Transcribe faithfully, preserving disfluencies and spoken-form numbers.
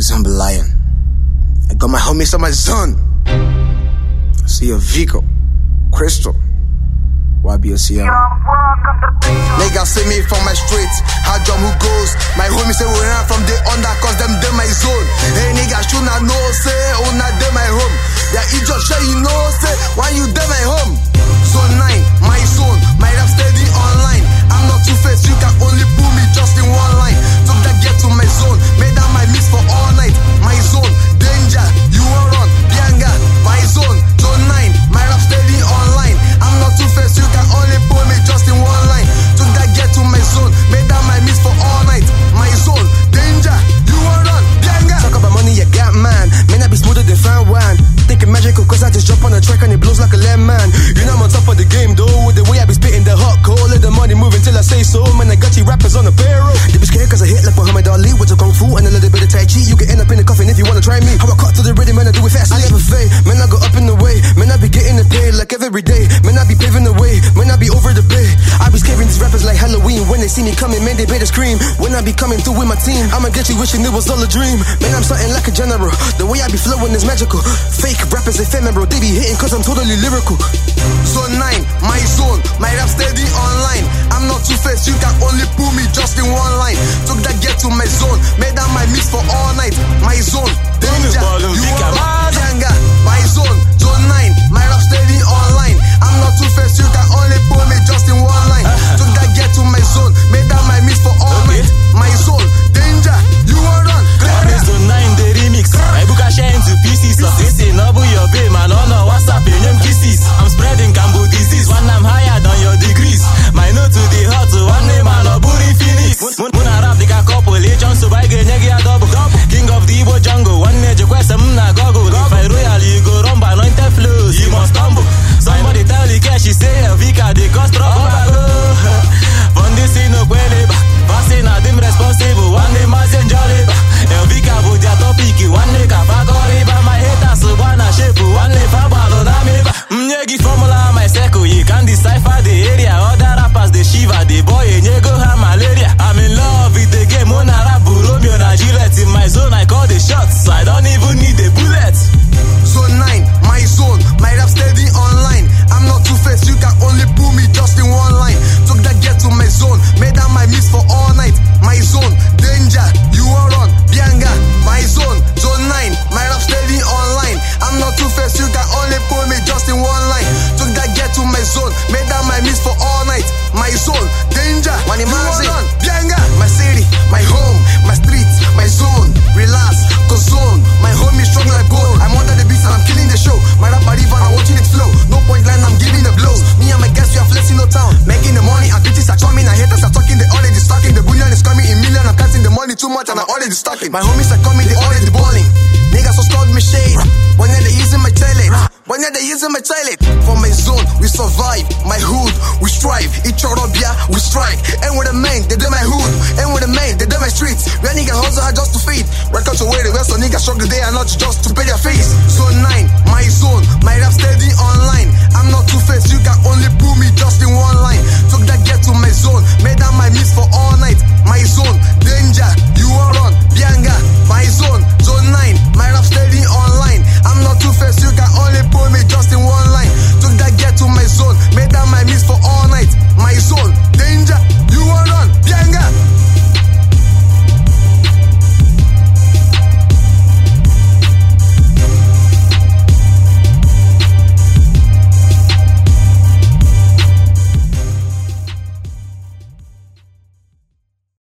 Zone be lying. I got my homies on my zone. I see a Vico, Crystal, Y B S C M. Niggas see me from my streets, hard drum who goes. My homies say we run from the under cause them de my zone. Hey niggas should not know say, oh not de my home. Yeah, it just show you know say, why you de my home? Zone nine, my zone, my rap steady online. I'm not two-faced, you can only pull me just in one line. Took that get to my zone, made that my mix for all night. My zone, danger, you are on, Bianga. My zone, zone nine, my rap steady online. I'm not two-faced, you can only pull me just in one line. Took that get to my zone, made that my mix for all night. My zone, danger, you are on, Bianga. Talk about money, you got man. May not be smoother than fine wine. Thinking magical cause I just jump on the track and it blows like a lemon. You know I'm on top of the game though, with the way I be spitting the hot coal. Let the money moving till I say so. Man, I got you rappers on the payroll. They be scared cause I hit like Muhammad Ali with the kung fu and a little bit of tai chi. You can end up in the coffin if you wanna try me. How I cut to the rhythm, man, I do it fast. I never fade, man, I go up in the way. Man, I be getting the pay like every day. Man, I be paving the way, man, I be over the bay. I be scaring these rappers like Halloween. When they see me coming, man, they better scream. When I be coming through with my team, I'ma get you wishing it was all a dream. Man, I'm something like a general. The way I be flowing is magical. Fake rappers ephemeral, they be hitting cause I'm totally lyrical. Zone nine, my zone, my rap steady online. I'm not two-faced, you can only pull me just in one line. Took that get to my zone, made that my mix for all night. My zone, danger, you are Bianga. My zone, zone nine, my rap steady online. I'm not two-faced, you can only pull me just in one line. Took that get to my zone, made that my mix for all night. My zone, danger, you are on. Zone nine, the remix. My book I share into pieces. They say no boy your babe, man, on no WhatsApp, in them kisses. I'm spreading Cambo disease, one I'm higher than your degrees. My note to the hot, so one name man, no booty Phoenix. When I rap, they got couple, legend, so I get nigga double. King of the Igbo jungle, one major quest, I'm not goggle. If I royal, you go rumba, anointed flows, you must stumble. Somebody tell the cash, she say, Vika, they cost trouble. From this in no kweleba, passing at them responsible, one name as in Jolliba. Vika, with their topic, one nigga, Bagoriba, my haters, one a shape, one name, Fabalo, Namiba. Mnyegi formula, my circle, you can decipher the area. Other rappers, the Shiva, the boy, and you go have malaria. I'm in love with the game, on a rap, Romeo, and Gillette. In my zone, I call the shots, I don't even need the bullets. Zone nine, my zone, my rap steady online. I'm not two-faced, you can only pull me just in one line. Took that get to my zone, made that my mix for all night. My zone, danger, you are on, Bianga. My zone, zone nine, my rap steady online. I'm not two-faced, you can only pull me just in one line. Took that get to my zone, made that my mix for all night. My zone, danger, you are on, Bianga. My city, my home, my streets, my zone. Relax, cause zone, my home is strong like gold. I'm under the beats and I'm killing the show. My rap river, I'm watching it flow. No point line, I'm giving the blows. Me and my guests, we are flexing no town. Making the money, and bitches are coming, and haters are talking, they already stocking. The bullion is coming in million, I'm counting the money too much, and I'm already stocking. My homies are coming, they already balling. Niggas so start me shade. When they using my toilet, when they using my toilet. For my zone, we survive. My hood, we strive. Each Orobia, we strike. And with the main, they do my hood. And with the main, they do my streets. Where niggas hustle hard just to feed. Record to where the rest of niggas struggle day and not just to pay their fees. Zone nine, my zone, my rap steady online. I'm not two-faced, you can only pull me just in one line. Took that get to my zone, made that my mix for all night. My zone,